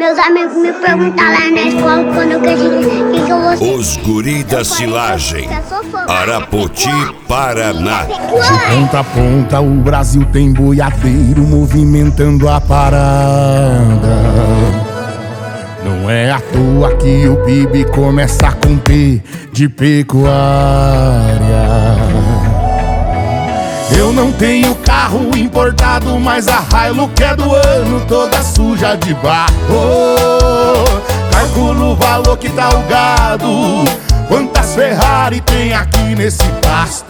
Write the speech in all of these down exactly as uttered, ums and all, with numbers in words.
Meus amigos me perguntam lá na escola quando que, que, que eu vou ser. Os guri da silagem, Arapoti, Paraná. De ponta a ponta o Brasil tem boiadeiro movimentando a parada. Não é à toa que o P I B começa com P de pecuária. Eu não tenho carro importado, mas a Hilux é do ano, toda suja de barro. Calculo o valor que dá o gado, quantas Ferrari tem aqui nesse pasto.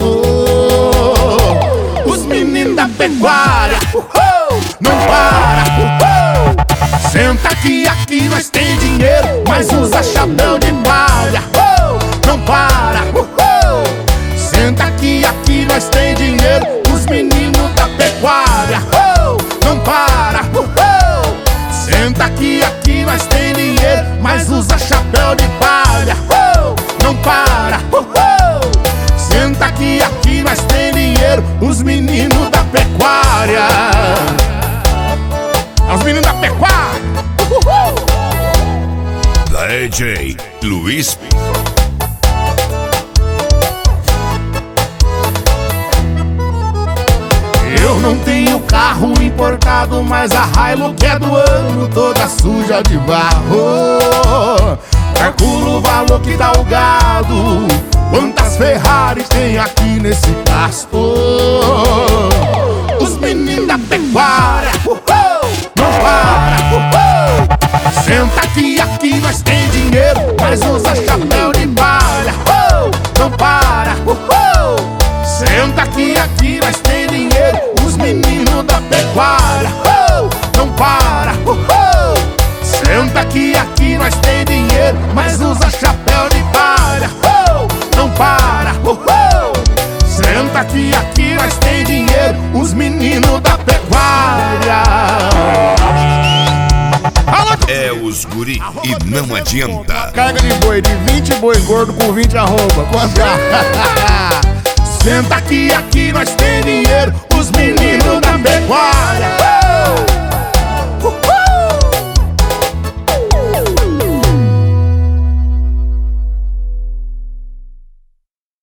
Os meninos da pecuária, uhul, não para, uhul. Senta aqui, aqui nós tem dinheiro, mas usa chapéu de palha, uhul, não para, uhul. Senta aqui, aqui nós tem dinheiro, os meninos da pecuária, uhul, não para, uhul. Senta aqui, aqui nós tem dinheiro, mas usa chapéu de palha, uhul, não para, uhul. Senta aqui, aqui nós tem dinheiro, os meninos da pecuária. Os meninos da pecuária, uhul. D J Luiz. Eu não tenho carro importado, mas a Hilux é do ano, toda suja de barro. Calculo o valor que dá o gado, quantas Ferrari tem aqui nesse pasto. Os meninos da pecuária, uhul, não para, uhul. Senta aqui, aqui nós tem dinheiro, mas usa chapéu de palha, uhul, não para, uhul. Senta aqui, aqui nós tem dinheiro, os meninos da pecuária, uhul, não para, uhul. Senta aqui, aqui nós tem dinheiro, mas usa chapéu de palha, uhul, não para, uhul. Senta aqui, aqui nós tem dinheiro, os meninos da pecuária. É os guri e não adianta. Carga de boi de vinte boi gordo com vinte arroba. Quanto? Senta aqui, aqui nós tem dinheiro, os meninos da pecuária.